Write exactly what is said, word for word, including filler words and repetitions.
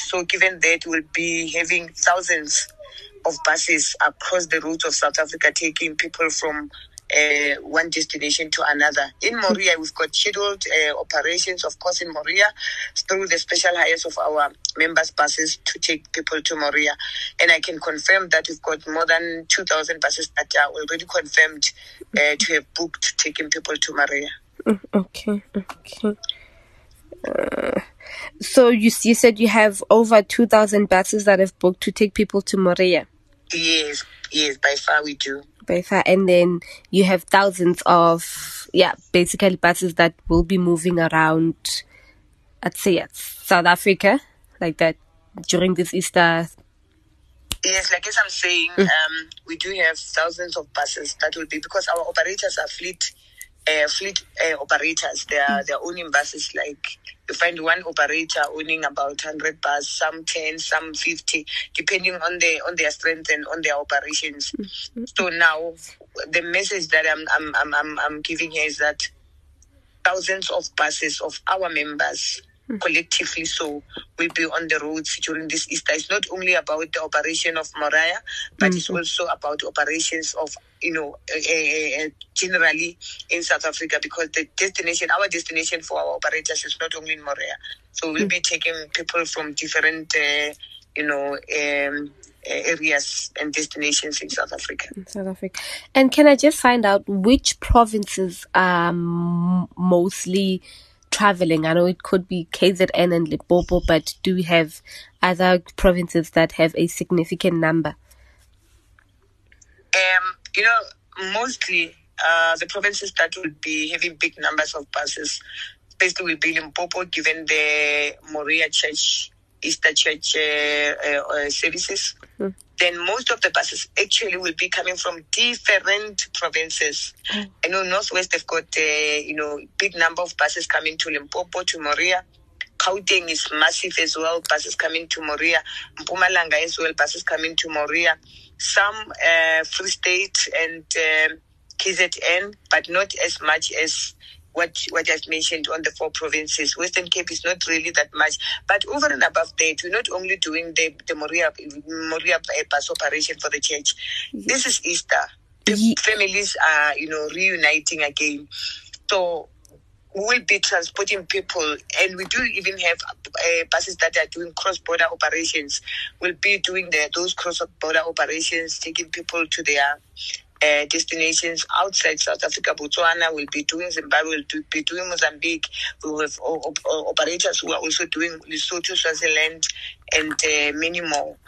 So given that we'll be having thousands of buses across the routes of South Africa taking people from uh, one destination to another. In Moriah, we've got scheduled uh, operations, of course, in Moriah, through the special hires of our members' buses to take people to Moriah. And I can confirm that we've got more than two thousand buses that are already confirmed uh, to have booked taking people to Moriah. Okay, okay. Uh, so you you said you have over two thousand buses that have booked to take people to Moriah? Yes, yes, by far we do. By far. And then you have thousands of, yeah, basically buses that will be moving around, I'd say, South Africa, like that, during this Easter. Yes, like as I'm saying, mm. um, we do have thousands of buses that will be, because our operators are fleet Uh, fleet uh, operators. They are they're owning buses. Like you find one operator owning about one hundred buses, some ten, some fifty, depending on the on their strength and on their operations. Mm-hmm. So now the message that I'm I'm I'm I'm, I'm giving here is that thousands of buses of our members, mm-hmm. collectively so, will be on the roads during this Easter. It's not only about the operation of Moriah, but mm-hmm. it's also about operations of, you know, uh, uh, generally in South Africa, because the destination, our destination for our operators is not only in Moriah. So we'll mm-hmm. be taking people from different, uh, you know, um, areas and destinations in South Africa. In South Africa. And can I just find out which provinces are m- mostly traveling? I know it could be K Z N and Limpopo, but do we have other provinces that have a significant number? Um, you know, mostly uh, the provinces that will be having big numbers of buses, especially will be Limpopo, given the Moriah Church, Easter Church uh, uh, uh, services. Mm. Then most of the buses actually will be coming from different provinces. Mm. I know Northwest have got, uh, you know, big number of buses coming to Limpopo, to Moriah. Gauteng is massive as well, buses coming to Moriah. Mpumalanga as well, buses coming to Moriah. Some uh, Free State and uh, K Z N, but not as much as what what I've mentioned on the four provinces. Western Cape is not really that much. But over and above that, we're not only doing the, the Moriah, Moriah bus operation for the church. Mm-hmm. This is Easter. The mm-hmm. families are, you know, reuniting again. So we will be transporting people, and we do even have uh, buses that are doing cross-border operations. We'll be doing the, those cross-border operations, taking people to their uh, destinations outside South Africa. Botswana will be doing, Zimbabwe will do, be doing Mozambique. We have o- o- operators who are also doing Lesotho, Swaziland, and uh, many more.